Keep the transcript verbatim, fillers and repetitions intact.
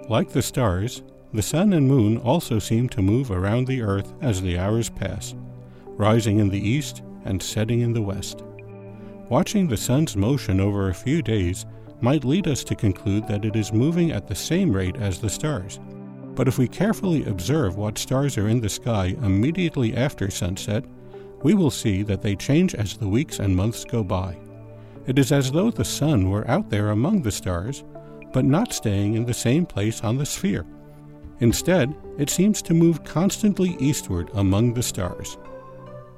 Like the stars, the sun and moon also seem to move around the earth as the hours pass, rising in the east and setting in the west. Watching the sun's motion over a few days might lead us to conclude that it is moving at the same rate as the stars. But if we carefully observe what stars are in the sky immediately after sunset, we will see that they change as the weeks and months go by. It is as though the sun were out there among the stars, but not staying in the same place on the sphere. Instead, it seems to move constantly eastward among the stars.